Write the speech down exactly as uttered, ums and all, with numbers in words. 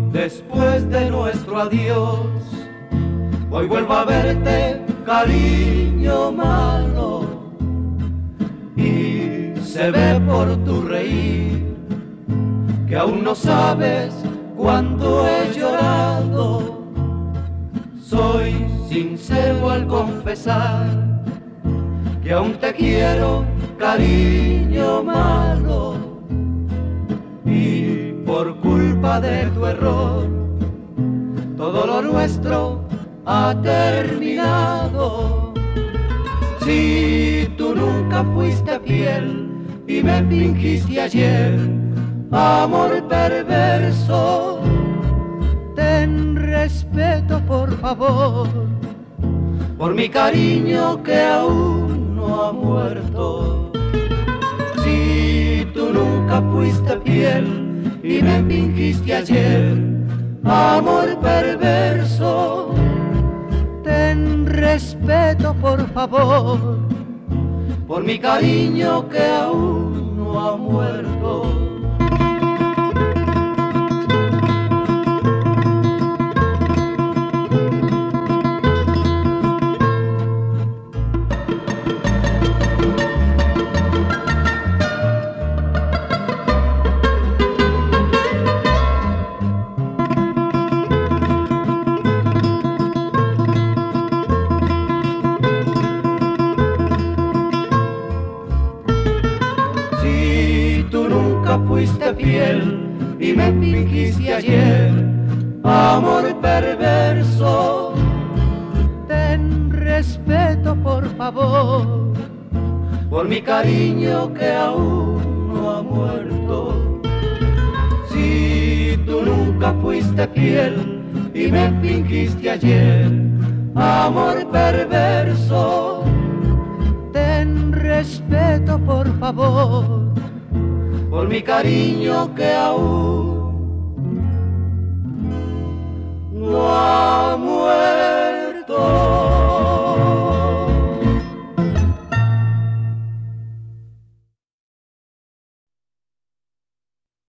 después de nuestro adiós. Hoy vuelvo a verte, cariño malo, y se ve por tu reír que aún no sabes cuánto he llorado. Soy sincero al confesar que aún te quiero, cariño malo, y por culpa de tu error todo lo nuestro ha terminado. Si tú nunca fuiste fiel y me fingiste ayer amor perverso, ten respeto por favor por mi cariño que aún no ha muerto. Si tú nunca fuiste fiel y me fingiste ayer amor perverso, ten respeto por favor por mi cariño que aún no ha muerto. Fuiste fiel y me fingiste ayer amor perverso, ten respeto por favor por mi cariño que aún no ha muerto. Si tú nunca fuiste fiel y me fingiste ayer amor perverso, ten respeto por favor por mi cariño que aún